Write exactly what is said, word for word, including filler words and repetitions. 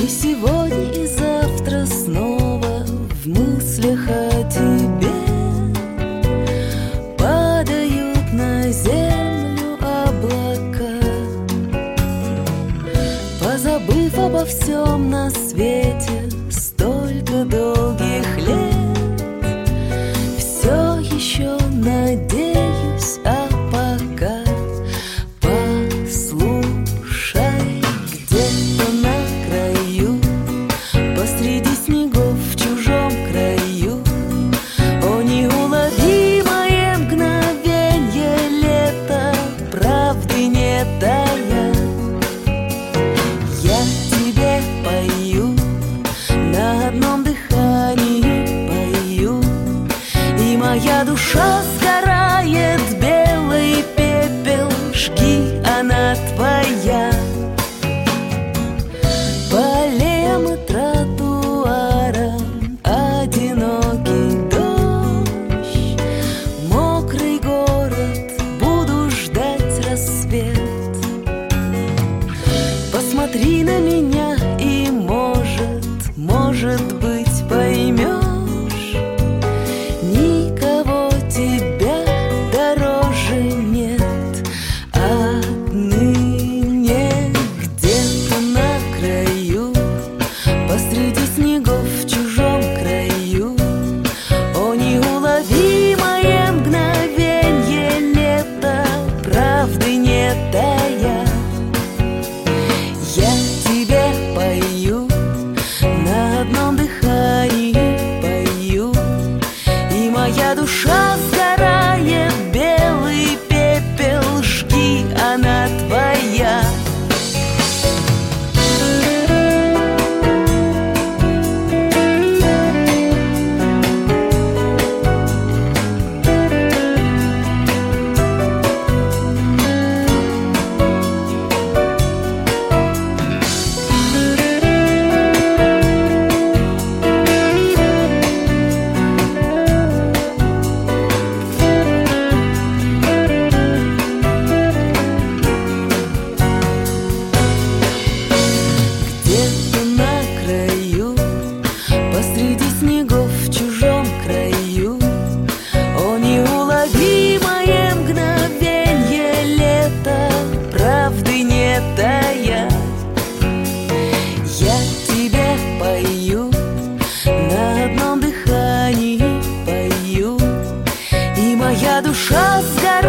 сегодня, и завтра снова в мыслях о тебе падают на землю облака. Позабыв обо всем на свете столько долгих лет, все еще надеюсь, а пока послушай, где-то на краю, посреди снегов в чужом краю, о неуловимое мгновенье лета, правды не тая, я тебе пою, на одном дыхании пою, и моя душа сгорает, белый пепел, жги, она твоя. По аллеям и тротуарам одинокий дождь, мокрый город, буду ждать рассвет. Посмотри на меня и, может, может быть, поймешь, никого тебя дороже нет. Отныне где-то на краю, посреди снегов в чужом краю, о неуловимое мгновенье лета, правды не тая, я тебе пою, на одном дыхании пою, и моя душа сгорает, белый пепел, жги, она твоя. Где-то на краю, посреди снегов в чужом краю, о неуловимое мгновенье лета, правды не тая, я тебе пою, на одном дыхании пою, и моя душа сгорает,